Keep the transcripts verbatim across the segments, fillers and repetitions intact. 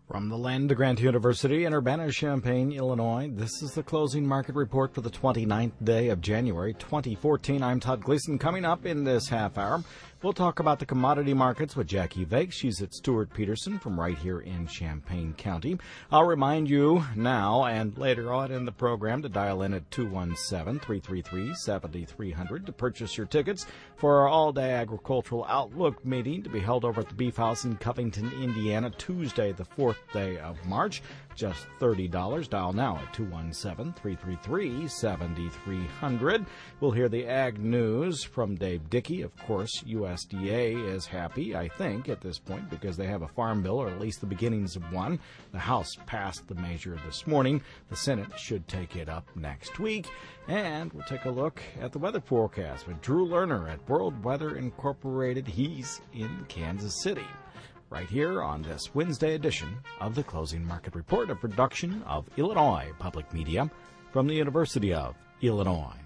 From the land of Grant University in Urbana-Champaign, Illinois, this is the closing market report for the twenty-ninth day of January, twenty fourteen. I'm Todd Gleason. Coming up in this half hour, we'll talk about the commodity markets with Jackie Vake. She's at Stewart Peterson from right here in Champaign County. I'll remind you now and later on in the program to dial in at two one seven, three three three, seven three zero zero to purchase your tickets for our all-day agricultural outlook meeting to be held over at the Beef House in Covington, Indiana, Tuesday, the fourth day of March. Just thirty dollars. Dial now at two one seven, three three three, seven three zero zero. We'll hear the ag news from Dave Dickey. Of course, U S D A is happy, I think, at this point because they have a farm bill, or at least the beginnings of one. The House passed the measure this morning. The Senate should take it up next week. And we'll take a look at the weather forecast with Drew Lerner at World Weather Incorporated. He's in Kansas City. Right here on this Wednesday edition of the Closing Market Report, a production of Illinois Public Media from the University of Illinois.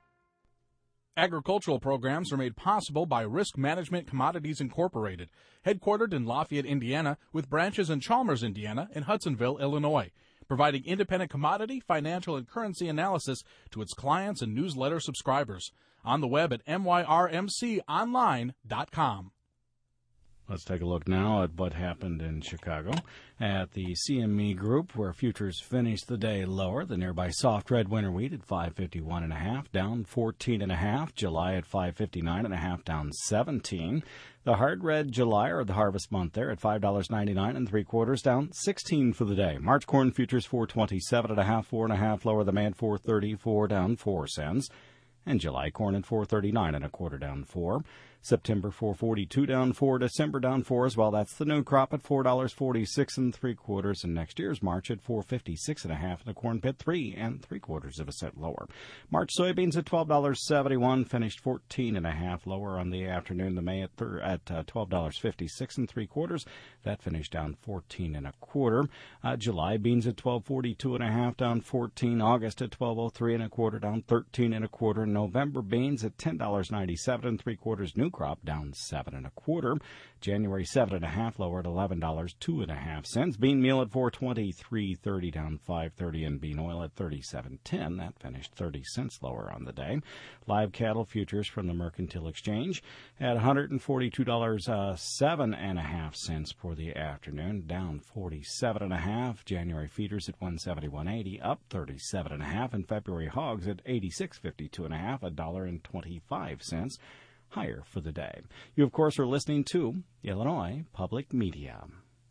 Agricultural programs are made possible by Risk Management Commodities Incorporated, headquartered in Lafayette, Indiana, with branches in Chalmers, Indiana, and Hudsonville, Illinois, providing independent commodity, financial, and currency analysis to its clients and newsletter subscribers. On the web at M Y R M C online dot com. Let's take a look now at what happened in Chicago at the C M E Group, where futures finished the day lower. The nearby soft red winter wheat at five fifty-one and a half, down fourteen and a half. July at five fifty-nine and a half, down seventeen. The hard red July, or the harvest month there, at five dollars and ninety-nine and three quarters, down sixteen for the day. March corn futures four twenty-seven and a half, four and a half lower. The Mad four thirty-four, down four cents. And July corn at four thirty-nine and a quarter, down four. September four forty-two, down four. December down four as well. That's the new crop at four dollars and forty-six and three quarters. And next year's March at four fifty-six and a half, and the corn pit three and three quarters of a cent lower. March soybeans at twelve dollars and seventy-one, finished fourteen and a half lower on the afternoon. The May at thir- at uh, twelve dollars and fifty-six and three quarters. That finished down fourteen and a quarter. Uh, July beans at twelve forty-two and a half, down fourteen. August at twelve oh three and a quarter, down thirteen and a quarter. November beans at ten dollars and ninety-seven and three quarters. New crop down seven and a quarter. January seven and a half lower at eleven dollars two and a half cents. Bean meal at four twenty-three thirty, down five thirty, and bean oil at thirty-seven ten. That finished thirty cents lower on the day. Live cattle futures from the Mercantile Exchange at one hundred forty-two dollars uh, seven and a half cents for the afternoon, down forty-seven and a half. January feeders at one seventy-one eighty, up thirty-seven and a half, and February hogs at eighty-six fifty-two and a half, a dollar and twenty-five cents higher for the day. You, of course, are listening to Illinois Public Media.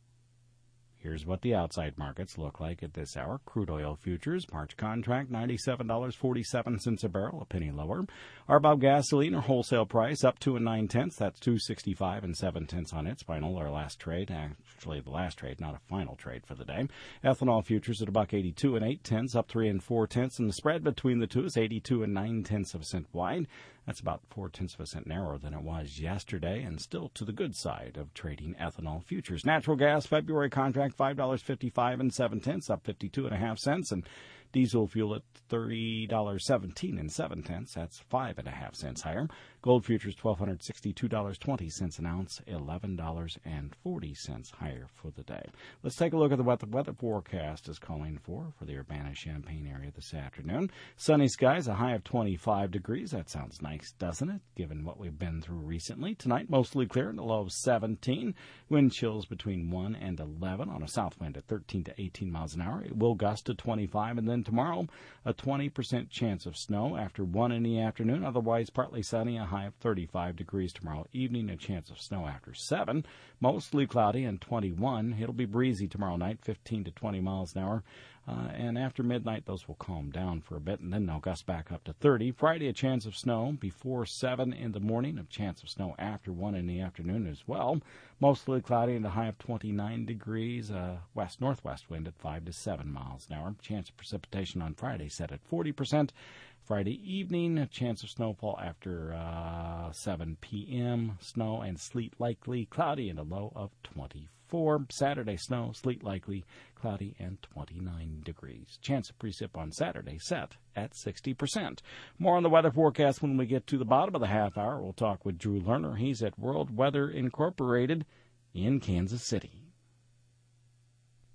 Here's what the outside markets look like at this hour. Crude oil futures, March contract, ninety-seven dollars and forty-seven cents a barrel, a penny lower. R B O B gasoline, or wholesale price, up two and nine tenths. That's two sixty-five and seven tenths on its final, or last trade. Actually, the last trade, not a final trade for the day. Ethanol futures at a buck eighty-two and eight tenths, up three and four tenths, and the spread between the two is eighty-two and nine tenths of a cent wide. That's about four tenths of a cent narrower than it was yesterday, and still to the good side of trading ethanol futures. Natural gas February contract, five dollars and fifty-five and seven tenths, up fifty-two and a half cents, and diesel fuel at thirty dollars and seventeen and seven tenths. That's five and a half cents higher. Gold futures twelve hundred sixty-two dollars and twenty cents an ounce, eleven dollars and forty cents higher for the day. Let's take a look at what the weather forecast is calling for for the Urbana-Champaign area this afternoon. Sunny skies, a high of twenty-five degrees. That sounds nice, doesn't it, given what we've been through recently? Tonight, mostly clear and a low of seventeen. Wind chills between one and eleven on a south wind at thirteen to eighteen miles an hour. It will gust to twenty-five, and then tomorrow, a twenty percent chance of snow after one in the afternoon. Otherwise, partly sunny, a high of thirty-five degrees tomorrow evening, a chance of snow after seven. Mostly cloudy and twenty-one. It'll be breezy tomorrow night, fifteen to twenty miles an hour. Uh, and after midnight, those will calm down for a bit, and then they'll gust back up to thirty. Friday, a chance of snow before seven in the morning, a chance of snow after one in the afternoon as well. Mostly cloudy and a high of twenty-nine degrees. Uh, west-northwest wind at five to seven miles an hour. Chance of precipitation on Friday set at forty percent. Friday evening, a chance of snowfall after uh, seven p.m. Snow and sleet likely, cloudy and a low of twenty-four. Saturday, snow, sleet likely, cloudy and twenty-nine degrees. Chance of precip on Saturday set at sixty percent. More on the weather forecast when we get to the bottom of the half hour. We'll talk with Drew Lerner. He's at World Weather Incorporated in Kansas City.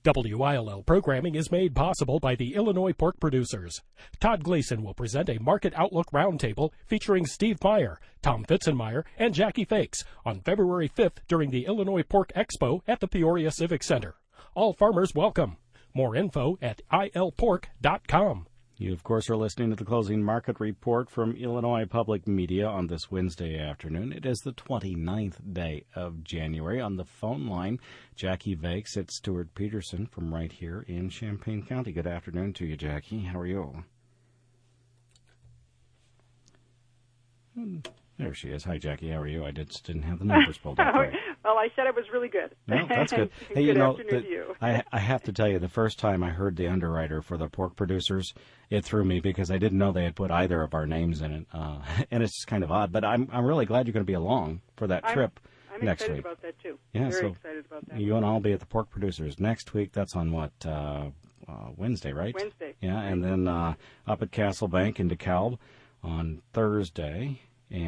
W I L L programming is made possible by the Illinois Pork Producers. Todd Gleason will present a Market Outlook Roundtable featuring Steve Meyer, Tom Fitzenmeyer, and Jackie Fakes on February fifth during the Illinois Pork Expo at the Peoria Civic Center. All farmers welcome. More info at I L pork dot com. You, of course, are listening to the Closing Market Report from Illinois Public Media on this Wednesday afternoon. It is the twenty-ninth day of January. On the phone line, Jackie Fakes at Stuart Peterson from right here in Champaign County. Good afternoon to you, Jackie. How are you? There she is. Hi, Jackie. How are you? I just didn't have the numbers pulled up. Right. Well, I said it was really good. No, that's good. Hey, good you know, afternoon the, to you. I, I have to tell you, the first time I heard the underwriter for the Pork Producers, it threw me because I didn't know they had put either of our names in it, uh, and it's just kind of odd. But I'm I'm really glad you're going to be along for that I'm, trip I'm next excited week. about that too. Yeah, Very so excited about that. You and I'll be at the Pork Producers next week. That's on what uh, uh, Wednesday, right? Wednesday. Yeah, and then uh, up at Castle Bank in DeKalb on Thursday.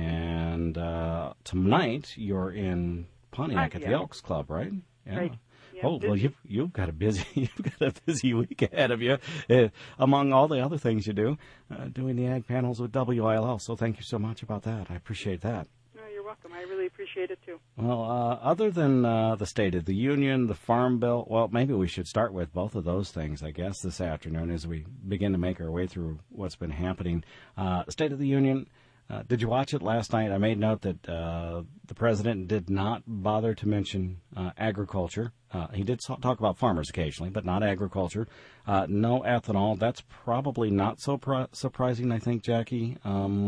And uh, tonight you're in Pontiac at the Elks Club, right? Yeah. Right. Yeah, oh well, busy. you've you've got a busy you've got a busy week ahead of you, uh, among all the other things you do, uh, doing the ag panels with W I L L. So thank you so much about that. I appreciate that. No, you're welcome. I really appreciate it too. Well, uh, other than uh, the State of the Union, the Farm Bill, well, maybe we should start with both of those things, I guess, this afternoon as we begin to make our way through what's been happening. Uh, State of the Union. Uh, did you watch it last night? I made note that uh, the president did not bother to mention uh, agriculture. Uh, he did talk about farmers occasionally, but not agriculture. Uh, no ethanol. That's probably not so pr- surprising, I think, Jackie,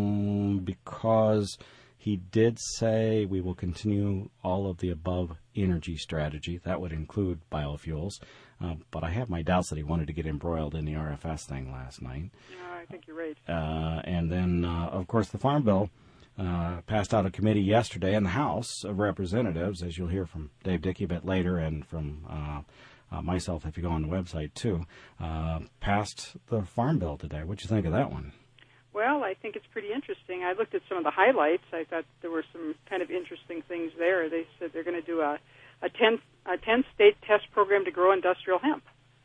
um, because he did say we will continue all of the above energy strategy. That would include biofuels. Uh, but I have my doubts that he wanted to get embroiled in the R F S thing last night. No, I think you're right. Uh, and then, uh, of course, the Farm Bill uh, passed out of committee yesterday in the House of Representatives, as you'll hear from Dave Dickey a bit later and from uh, uh, myself if you go on the website, too, uh, passed the Farm Bill today. What'd you think of that one? Well, I think it's pretty interesting. I looked at some of the highlights. I thought there were some kind of interesting things there. They said they're going to do a a ten a ten state test program to grow industrial hemp,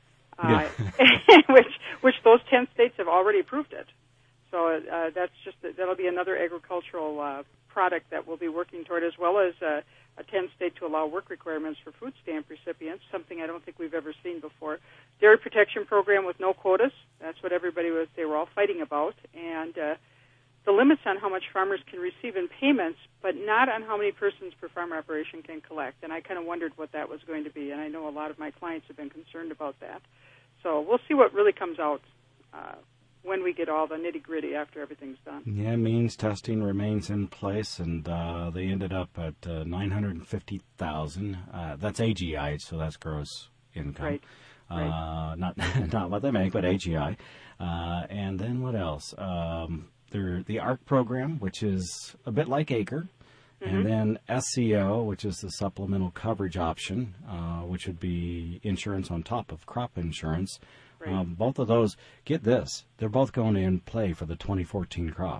uh, which which those ten states have already approved it. So uh, that's just that'll be another agricultural uh, product that we'll be working toward, as well as uh, a ten state to allow work requirements for food stamp recipients, something I don't think we've ever seen before. Dairy protection program with no quotas. That's what everybody was. They were all fighting about, and uh, the limits on how much farmers can receive in payments, but not on how many persons per farm operation can collect. And I kind of wondered what that was going to be, and I know a lot of my clients have been concerned about that. So we'll see what really comes out uh, when we get all the nitty-gritty after everything's done. Yeah, means testing remains in place, and uh, they ended up at uh, nine hundred fifty thousand. Uh, that's A G I, so that's gross income. Right. Uh, right. Not not what they make, but A G I. Uh, and then what else? Um, there, the A R C program, which is a bit like Acre. Mm-hmm. And then S C O, which is the supplemental coverage option, uh, which would be insurance on top of crop insurance. Right. Um, both of those, get this, they're both going to in play for the twenty fourteen crop.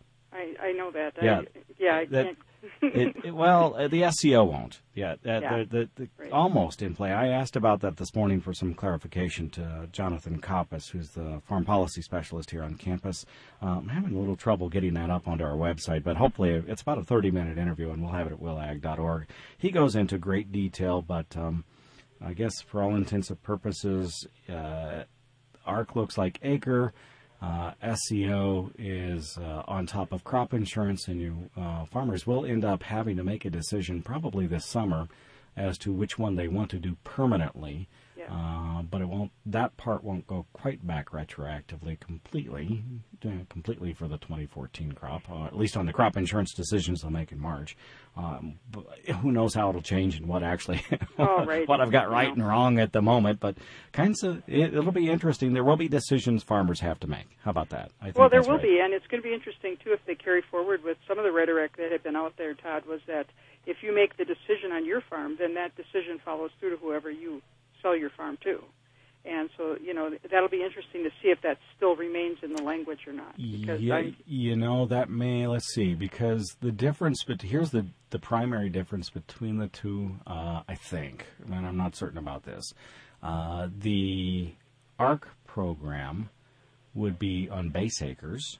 I, I know that. Yeah. I, yeah, I That- can't. It, it, well, uh, the S C O won't. Yeah, uh, Yeah. they're, they're, they're Right. almost in play. I asked about that this morning for some clarification to Jonathan Koppas, who's the farm policy specialist here on campus. Um, I'm having a little trouble getting that up onto our website, but hopefully it's about a thirty-minute interview, and we'll have it at will ag dot org. He goes into great detail, but um, I guess for all intents and purposes, uh, A R C looks like Acre. Uh, S C O is uh, on top of crop insurance, and you uh, farmers will end up having to make a decision probably this summer as to which one they want to do permanently. Yeah. Uh, but it won't. That part won't go quite back retroactively, completely, uh, completely for the twenty fourteen crop. Uh, at least on the crop insurance decisions they'll make in March. Um, but who knows how it'll change and what actually, Oh, right. what I've got right Yeah. and wrong at the moment. But kinds of, it, it'll be interesting. There will be decisions farmers have to make. How about that? I think Well, there that's will right. be, and it's going to be interesting, too, if they carry forward with some of the rhetoric that had been out there, Todd, was that if you make the decision on your farm, then that decision follows through to whoever you sell your farm to. And so, you know, that'll be interesting to see if that still remains in the language or not. Because yeah, I, you know, that may, let's see, because the difference, but here's the, the primary difference between the two, uh, I think, and I'm not certain about this. Uh, the A R C program would be on base acres,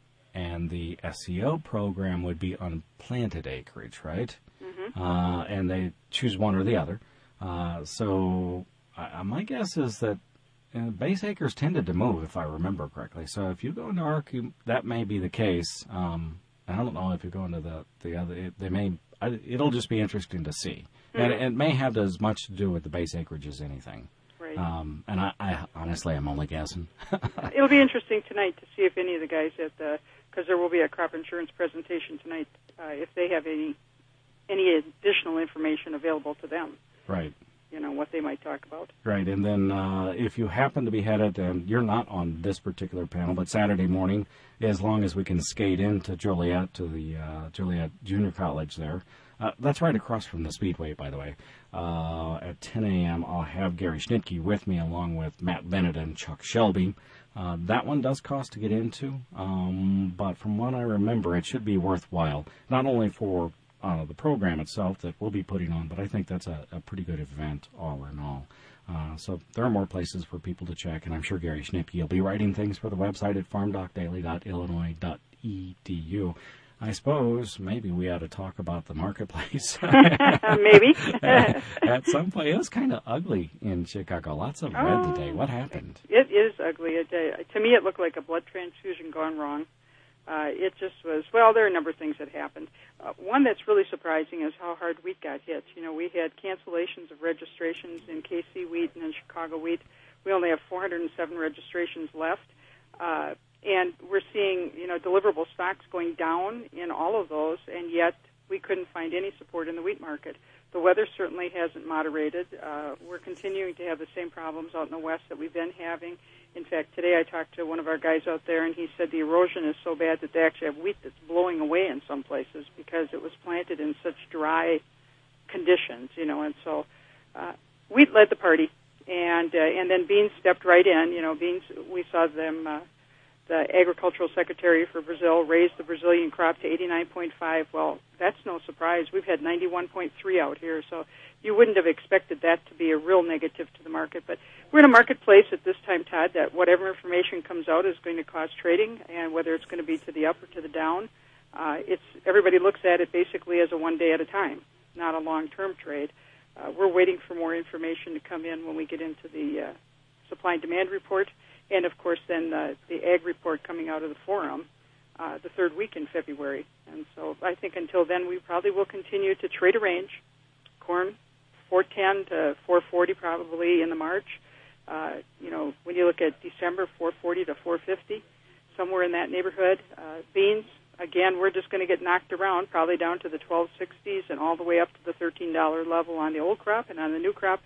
and the S E O program would be on planted acreage, right? Mm-hmm. Uh, and they choose one or the other. Uh, so uh, my guess is that uh, base acres tended to move, if I remember correctly. So if you go into A R C, you, that may be the case. Um, I don't know if you go into the, the other, it, they may, I, it'll just be interesting to see. Mm-hmm. And it, it may have as much to do with the base acreage as anything. Right. Um, and I, I honestly, I'm only guessing. It'll be interesting tonight to see if any of the guys at the, because there will be a crop insurance presentation tonight, uh, if they have any any additional information available to them. Right. You know, what they might talk about. Right, and then uh, if you happen to be headed, and you're not on this particular panel, but Saturday morning, as long as we can skate into Joliet to the uh, Joliet Junior College there, uh, that's right across from the Speedway, by the way. Uh, at ten a.m., I'll have Gary Schnitke with me, along with Matt Bennett and Chuck Shelby. Uh, that one does cost to get into, um, but from what I remember, it should be worthwhile, not only for Uh, the program itself that we'll be putting on, but I think that's a, a pretty good event all in all. Uh, so there are more places for people to check, and I'm sure Gary Schnipke will be writing things for the website at farm doc daily dot illinois dot e d u. I suppose maybe we ought to talk about the marketplace. Maybe. at, at some point, it was kind of ugly in Chicago. Lots of red oh, today. What happened? It is ugly. It, uh, to me, it looked like a blood transfusion gone wrong. Uh, it just was, well, there are a number of things that happened. Uh, one that's really surprising is how hard wheat got hit. You know, we had cancellations of registrations in K C wheat and in Chicago wheat. We only have four hundred seven registrations left. Uh, and we're seeing, you know, deliverable stocks going down in all of those, and yet we couldn't find any support in the wheat market. The weather certainly hasn't moderated. Uh, we're continuing to have the same problems out in the west that we've been having. In fact, today I talked to one of our guys out there, and he said the erosion is so bad that they actually have wheat that's blowing away in some places because it was planted in such dry conditions, you know. And so uh, wheat led the party, and uh, and then beans stepped right in. You know, beans, we saw them, uh, the agricultural secretary for Brazil raised the Brazilian crop to eighty-nine point five. Well, that's no surprise. We've had ninety-one point three out here, so you wouldn't have expected that to be a real negative to the market. But we're in a marketplace at this time, Todd, that whatever information comes out is going to cause trading, and whether it's going to be to the up or to the down, uh, it's everybody looks at it basically as a one day at a time, not a long-term trade. Uh, we're waiting for more information to come in when we get into the uh, supply and demand report, and, of course, then uh, the ag report coming out of the forum uh, the third week in February. And so I think until then we probably will continue to trade a range. Corn, four ten to four forty probably in the March. Uh, you know, when you look at December, four forty to four fifty, somewhere in that neighborhood. Uh, beans, again, we're just going to get knocked around, probably down to the twelve sixties and all the way up to the thirteen dollars level on the old crop, and on the new crop,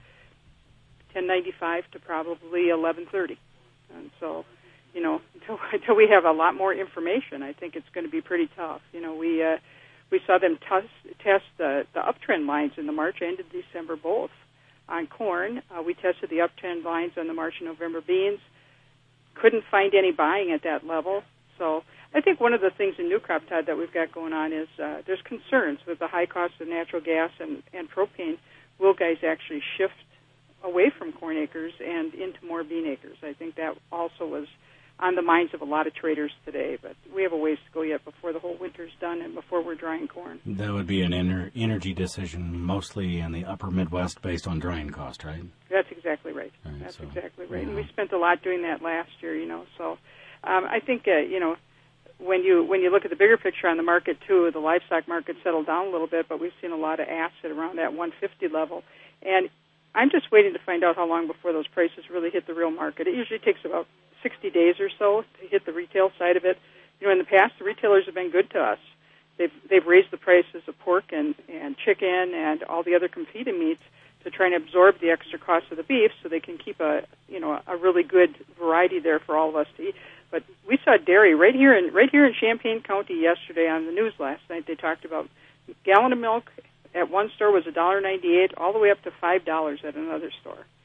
ten ninety-five to probably eleven thirty. And so, you know, until, until we have a lot more information, I think it's going to be pretty tough. You know, we uh, we saw them test, test the, the uptrend lines in the March and in December both. On corn, uh, we tested the uptrend lines on the March and November beans. Couldn't find any buying at that level. So I think one of the things in new crop, Todd, that we've got going on is uh, there's concerns with the high cost of natural gas and, and propane. Will guys actually shift away from corn acres and into more bean acres? I think that also was on the minds of a lot of traders today, but we have a ways to go yet before the whole winter's done and before we're drying corn. That would be an ener- energy decision mostly in the upper Midwest based on drying cost, right? That's exactly right. right That's so, exactly right. Yeah. And we spent a lot doing that last year, you know. So um, I think, uh, you know, when you when you look at the bigger picture on the market, too, the livestock market settled down a little bit, but we've seen a lot of asset around that one fifty level. And I'm just waiting to find out how long before those prices really hit the real market. It usually takes about sixty days or so to hit the retail side of it. You know, in the past, the retailers have been good to us. They've they've raised the prices of pork and, and chicken and all the other competing meats to try and absorb the extra cost of the beef so they can keep a you know a really good variety there for all of us to eat. But we saw dairy right here in right here in Champaign County yesterday on the news last night. They talked about a gallon of milk at one store was one dollar ninety-eight all the way up to five dollars at another store.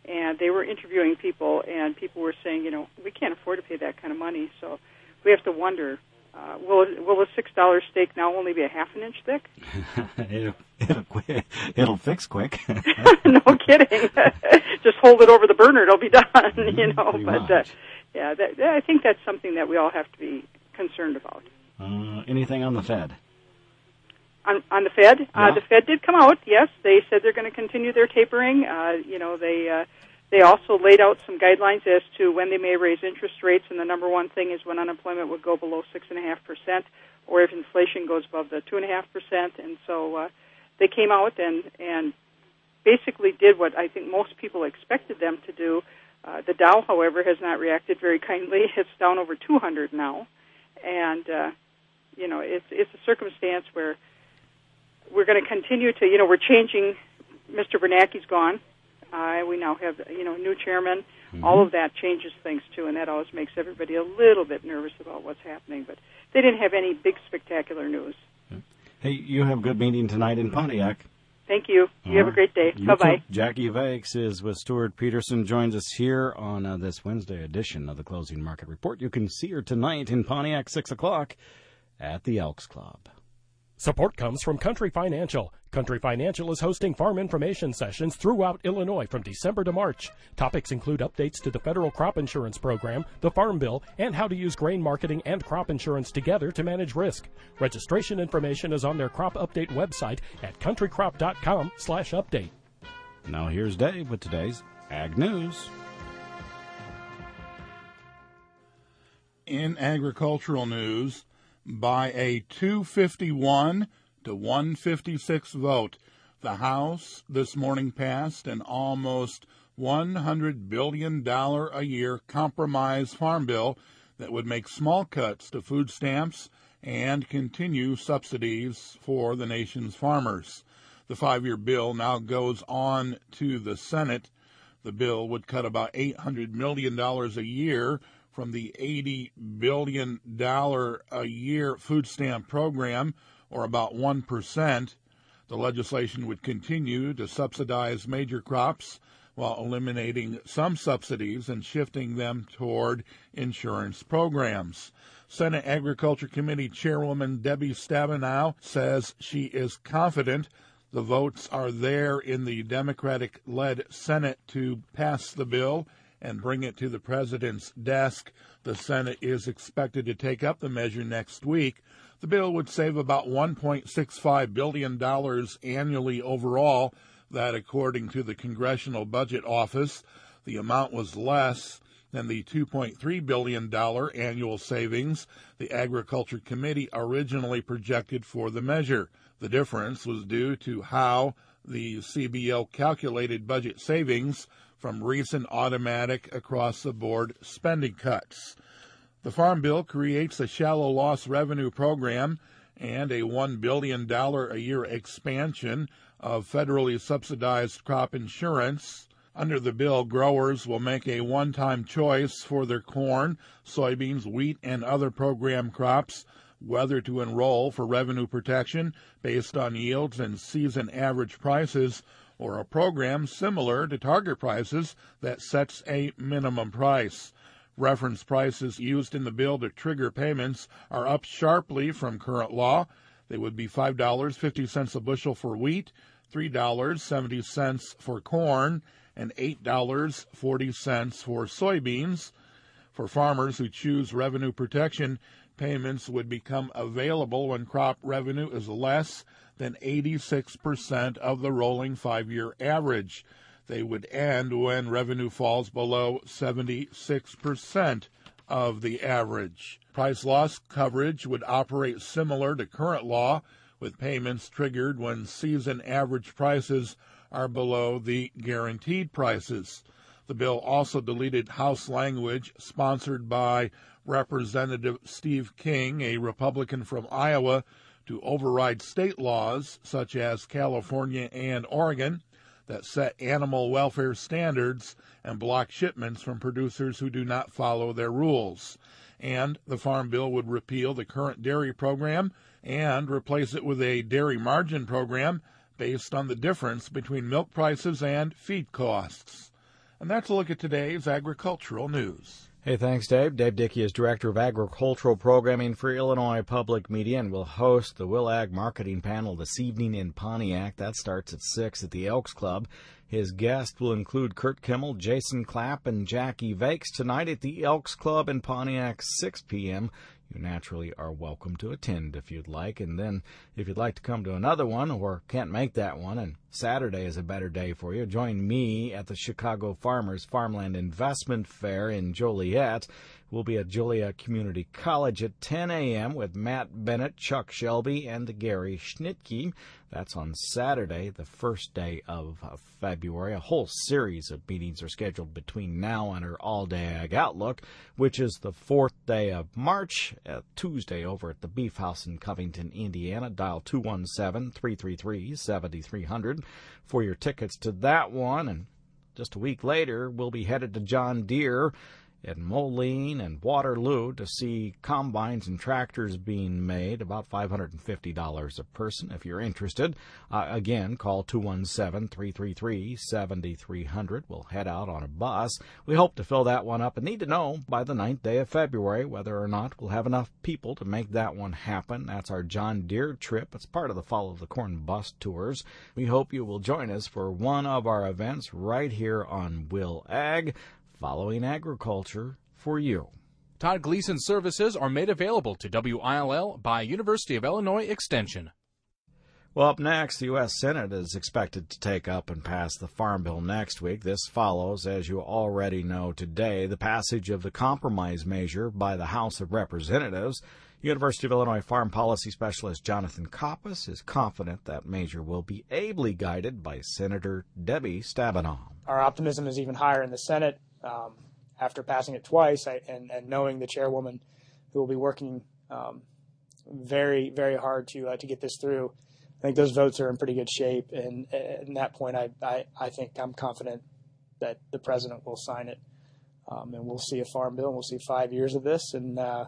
and they were interviewing people, and people were saying, you know, we can't afford to pay that kind of money, so we have to wonder, uh, will will a six dollar steak now only be a half an inch thick? it'll, it'll, it'll fix quick. No kidding. Just hold it over the burner, it'll be done, you know. Pretty but uh, yeah, that, I think that's something that we all have to be concerned about. Uh, anything on the Fed? On, on the Fed, yeah. uh, the Fed did come out. Yes, they said they're going to continue their tapering. Uh, you know, they uh, they also laid out some guidelines as to when they may raise interest rates, and the number one thing is when unemployment would go below six and a half percent, or if inflation goes above the two and a half percent. And so uh, they came out and and basically did what I think most people expected them to do. Uh, the Dow, however, has not reacted very kindly. It's down over two hundred now, and uh, you know, it's it's a circumstance where we're going to continue to, you know, we're changing. Mister Bernanke's gone. Uh, we now have, you know, a new chairman. Mm-hmm. All of that changes things, too, and that always makes everybody a little bit nervous about what's happening. But they didn't have any big spectacular news. Hey, you have a good meeting tonight in Pontiac. Thank you. You All have right. a great day. You Bye-bye. too. Jackie Vakes is with Stuart Peterson, joins us here on uh, this Wednesday edition of the Closing Market Report. You can see her tonight in Pontiac, six o'clock at the Elks Club. Support comes from Country Financial. Country Financial is hosting farm information sessions throughout Illinois from December to March. Topics include updates to the federal crop insurance program, the Farm Bill, and how to use grain marketing and crop insurance together to manage risk. Registration information is on their crop update website at countrycrop.com slash update. Now here's Dave with today's Ag News. In agricultural news, by a two fifty-one to one fifty-six vote, the House this morning passed an almost one hundred billion dollars a year compromise farm bill that would make small cuts to food stamps and continue subsidies for the nation's farmers. The five-year bill now goes on to the Senate. The bill would cut about eight hundred million dollars a year from the eighty billion dollars a year food stamp program, or about one percent. The legislation would continue to subsidize major crops while eliminating some subsidies and shifting them toward insurance programs. Senate Agriculture Committee Chairwoman Debbie Stabenow says she is confident the votes are there in the Democratic-led Senate to pass the bill and bring it to the president's desk. The Senate is expected to take up the measure next week. The bill would save about one point six five billion dollars annually overall. That, according to the Congressional Budget Office, the amount was less than the two point three billion dollars annual savings the Agriculture Committee originally projected for the measure. The difference was due to how the C B O calculated budget savings from recent automatic across-the-board spending cuts. The Farm Bill creates a shallow loss revenue program and a one billion dollars a year expansion of federally subsidized crop insurance. Under the bill, growers will make a one-time choice for their corn, soybeans, wheat, and other program crops, whether to enroll for revenue protection based on yields and season average prices, or a program similar to target prices that sets a minimum price. Reference prices used in the bill to trigger payments are up sharply from current law. They would be five dollars and fifty cents a bushel for wheat, three dollars and seventy cents for corn, and eight dollars and forty cents for soybeans. For farmers who choose revenue protection, payments would become available when crop revenue is less than eighty-six percent of the rolling five-year average. They would end when revenue falls below seventy-six percent of the average. Price loss coverage would operate similar to current law, with payments triggered when season average prices are below the guaranteed prices. The bill also deleted House language sponsored by Representative Steve King, a Republican from Iowa, to override state laws, such as California and Oregon, that set animal welfare standards and block shipments from producers who do not follow their rules. And the Farm Bill would repeal the current dairy program and replace it with a dairy margin program based on the difference between milk prices and feed costs. And that's a look at today's agricultural news. Hey, thanks, Dave. Dave Dickey is Director of Agricultural Programming for Illinois Public Media and will host the Will Ag Marketing Panel this evening in Pontiac. That starts at six at the Elks Club. His guests will include Kurt Kimmel, Jason Clapp, and Jackie Vakes tonight at the Elks Club in Pontiac, six p.m. You naturally are welcome to attend if you'd like. And then if you'd like to come to another one or can't make that one, and Saturday is a better day for you, join me at the Chicago Farmers Farmland Investment Fair in Joliet. We'll be at Joliet Community College at ten a.m. with Matt Bennett, Chuck Shelby, and Gary Schnitke. That's on Saturday, the first day of February. A whole series of meetings are scheduled between now and our All-Day Ag Outlook, which is the fourth day of March, uh, Tuesday over at the Beef House in Covington, Indiana. Dial two one seven, three three three, seven three zero zero for your tickets to that one. And just a week later, we'll be headed to John Deere at Moline and Waterloo to see combines and tractors being made, about five hundred fifty dollars a person if you're interested. Uh, again, call two one seven, three three three, seven three zero zero. We'll head out on a bus. We hope to fill that one up and need to know by the ninth day of February whether or not we'll have enough people to make that one happen. That's our John Deere trip. It's part of the Follow the Corn bus tours. We hope you will join us for one of our events right here on Will Ag, following agriculture for you. Todd Gleason services are made available to W I L L by University of Illinois Extension. Well, up next, the U S Senate is expected to take up and pass the Farm Bill next week. This follows, as you already know today, the passage of the compromise measure by the House of Representatives. University of Illinois Farm Policy Specialist Jonathan Koppas is confident that measure will be ably guided by Senator Debbie Stabenow. Our optimism is even higher in the Senate. Um, after passing it twice I, and, and knowing the chairwoman who will be working um, very, very hard to uh, to get this through, I think those votes are in pretty good shape. And at that point, I, I, I think I'm confident that the president will sign it. Um, and we'll see a farm bill, and we'll see five years of this, and uh,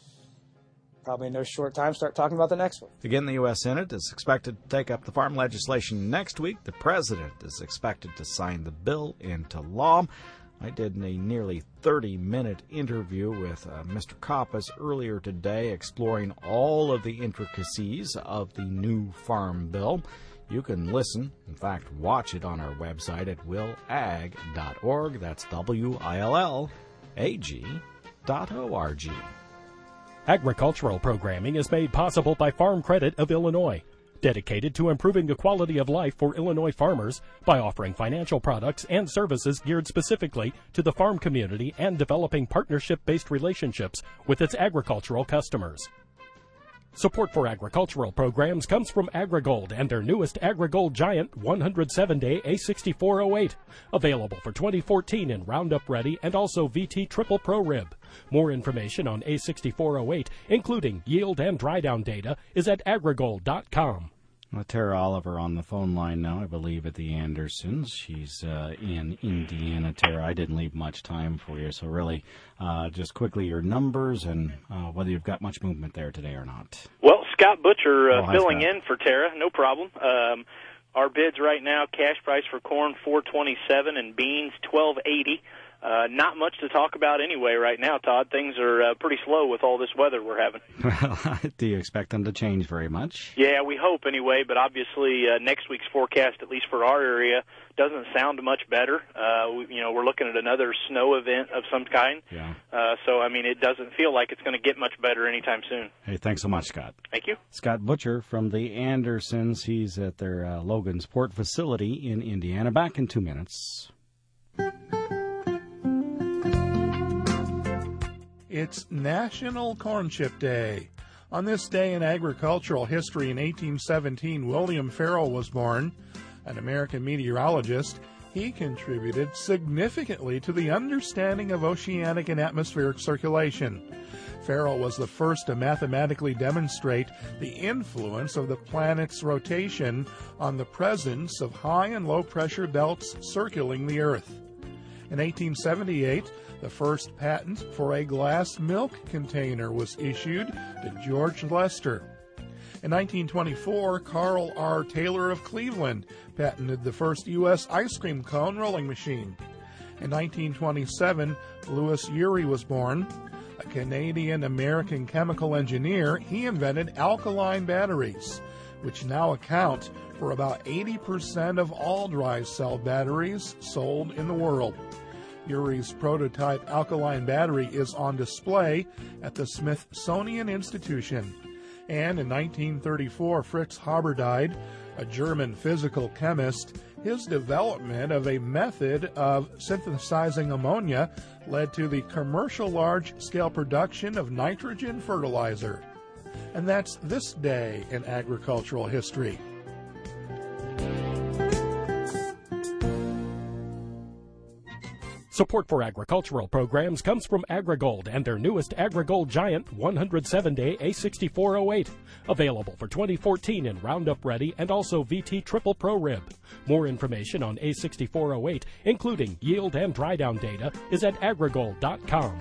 probably in no short time start talking about the next one. Again, the U S Senate is expected to take up the farm legislation next week. The president is expected to sign the bill into law. I did a nearly thirty-minute interview with uh, Mister Koppas earlier today exploring all of the intricacies of the new farm bill. You can listen, in fact, watch it on our website at will ag dot org. That's W I L L A G dot O R G. Agricultural programming is made possible by Farm Credit of Illinois, dedicated to improving the quality of life for Illinois farmers by offering financial products and services geared specifically to the farm community and developing partnership-based relationships with its agricultural customers. Support for agricultural programs comes from AgriGold and their newest AgriGold Giant one hundred seven day A sixty-four oh eight, available for twenty fourteen in Roundup Ready and also V T Triple Pro Rib. More information on A sixty-four oh eight, including yield and dry down data, is at agrigold dot com. Well, Tara Oliver on the phone line now, I believe, at the Andersons. She's uh, in Indiana. Tara, I didn't leave much time for you, so really uh, just quickly your numbers and uh, whether you've got much movement there today or not. Well, Scott Butcher uh, oh, hi, filling Scott. in for Tara, no problem. Um, our bids right now, cash price for corn four twenty-seven and beans twelve eighty. Uh, not much to talk about anyway right now, Todd. Things are uh, pretty slow with all this weather we're having. Well, do you expect them to change very much? Yeah, we hope anyway, but obviously uh, next week's forecast, at least for our area, doesn't sound much better. Uh, we, you know, we're looking at another snow event of some kind. Yeah. Uh, so, I mean, it doesn't feel like it's going to get much better anytime soon. Hey, thanks so much, Scott. Thank you. Scott Butcher from the Andersons. He's at their uh, Logansport facility in Indiana. Back in two minutes. It's National Corn Chip Day. On this day in agricultural history in eighteen seventeen, William Farrell was born, an American meteorologist. He contributed significantly to the understanding of oceanic and atmospheric circulation. Farrell was the first to mathematically demonstrate the influence of the planet's rotation on the presence of high and low pressure belts circling the Earth. In eighteen seventy-eight, the first patent for a glass milk container was issued to George Lester. In nineteen twenty-four, Carl R. Taylor of Cleveland patented the first U S ice cream cone rolling machine. In nineteen twenty-seven, Louis Urey was born. A Canadian-American chemical engineer, he invented alkaline batteries, which now account for about eighty percent of all dry cell batteries sold in the world. Urey's prototype alkaline battery is on display at the Smithsonian Institution. And in nineteen thirty-four, Fritz Haber died, a German physical chemist. His development of a method of synthesizing ammonia led to the commercial large-scale production of nitrogen fertilizer. And that's this day in agricultural history. Support for agricultural programs comes from AgriGold and their newest AgriGold Giant one hundred seven day A sixty-four oh eight. Available for twenty fourteen in Roundup Ready and also V T Triple Pro Rib. More information on A sixty-four oh eight, including yield and dry down data, is at agrigold dot com.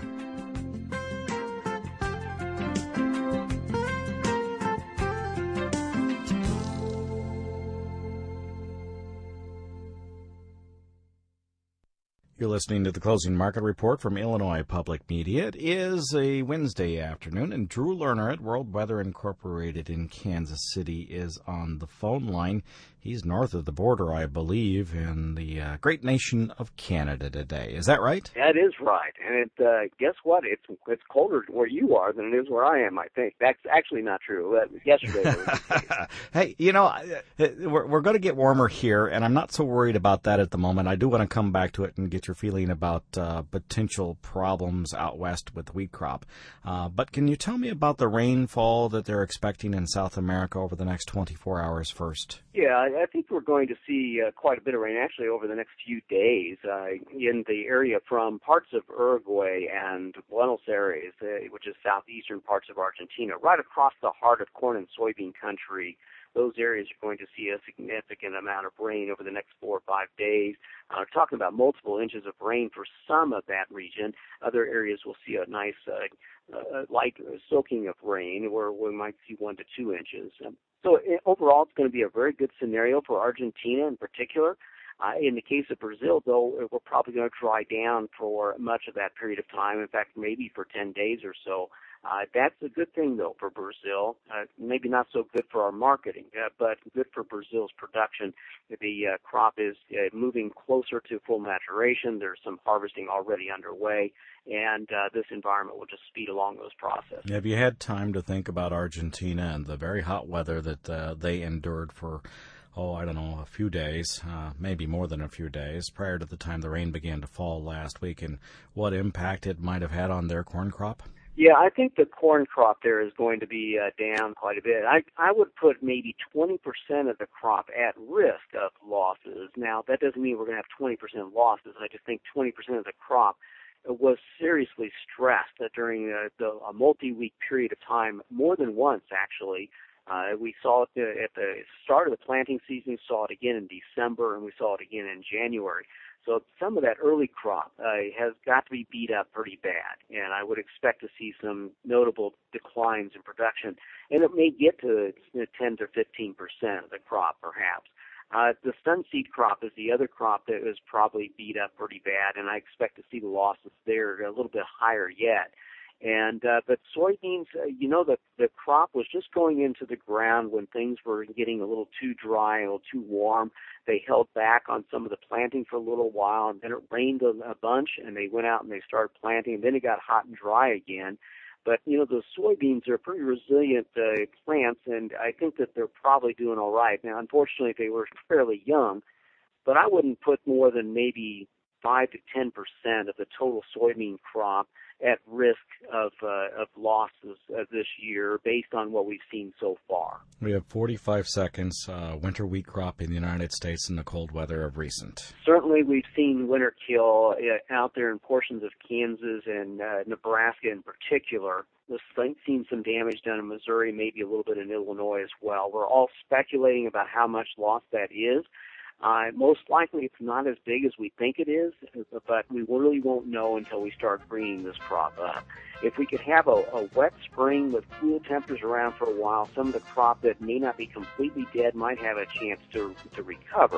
You're listening to the Closing Market Report from Illinois Public Media. It is a Wednesday afternoon, and Drew Lerner at World Weather Incorporated in Kansas City is on the phone line. He's north of the border, I believe, in the uh, great nation of Canada today. Is that right? That is right. And it, uh, guess what? It's it's colder where you are than it is where I am, I think. That's actually not true. Uh, yesterday was Hey, you know, we're, we're going to get warmer here, and I'm not so worried about that at the moment. I do want to come back to it and get your feeling about uh, potential problems out west with the wheat crop. Uh, but can you tell me about the rainfall that they're expecting in South America over the next twenty-four hours first? Yeah, I think we're going to see uh, quite a bit of rain actually over the next few days uh, in the area from parts of Uruguay and Buenos Aires, uh, which is southeastern parts of Argentina, right across the heart of corn and soybean country. Those areas are going to see a significant amount of rain over the next four or five days. Uh, we're talking about multiple inches of rain for some of that region. Other areas will see a nice uh, uh, light soaking of rain, where we might see one to two inches. Um, so it, overall, it's going to be a very good scenario for Argentina in particular. Uh, in the case of Brazil, though, we're probably going to dry down for much of that period of time. In fact, maybe for ten days or so. Uh, that's a good thing, though, for Brazil. Uh, maybe not so good for our marketing, uh, but good for Brazil's production. The uh, crop is uh, moving closer to full maturation. There's some harvesting already underway, and uh, this environment will just speed along those processes. Have you had time to think about Argentina and the very hot weather that uh, they endured for, oh, I don't know, a few days, uh, maybe more than a few days, prior to the time the rain began to fall last week, and what impact it might have had on their corn crop? Yeah, I think the corn crop there is going to be uh, down quite a bit. I I would put maybe twenty percent of the crop at risk of losses. Now, that doesn't mean we're going to have twenty percent losses. I just think twenty percent of the crop was seriously stressed uh, during uh, the, a multi-week period of time, more than once, actually. Uh, we saw it at the start of the planting season, saw it again in December, and we saw it again in January. So some of that early crop uh, has got to be beat up pretty bad, and I would expect to see some notable declines in production. And it may get to ten to fifteen percent of the crop, perhaps. Uh, the sunseed crop is the other crop that is probably beat up pretty bad, and I expect to see the losses there a little bit higher yet. And uh, but soybeans, uh, you know, the the crop was just going into the ground when things were getting a little too dry, a little too warm. They held back on some of the planting for a little while, and then it rained a, a bunch, and they went out and they started planting, and then it got hot and dry again. But, you know, the soybeans are pretty resilient uh, plants, and I think that they're probably doing all right. Now, unfortunately, they were fairly young, but I wouldn't put more than maybe five to ten percent of the total soybean crop at risk of uh, of losses uh, this year based on what we've seen so far. We have forty-five seconds. Uh, winter wheat crop in the United States in the cold weather of recent. Certainly we've seen winter kill uh, out there in portions of Kansas and uh, Nebraska in particular. We've seen some damage done in Missouri, maybe a little bit in Illinois as well. We're all speculating about how much loss that is. Uh, most likely it's not as big as we think it is, but we really won't know until we start bringing this crop up. If we could have a, a wet spring with cool temperatures around for a while, some of the crop that may not be completely dead might have a chance to to recover.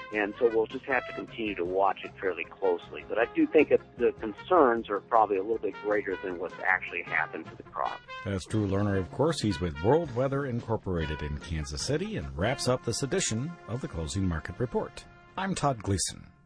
And so we'll just have to continue to watch it fairly closely. But I do think that the concerns are probably a little bit greater than what's actually happened to the crop. That's Drew Lerner, of course. He's with World Weather Incorporated in Kansas City and wraps up this edition of the Closing Market Report. I'm Todd Gleason.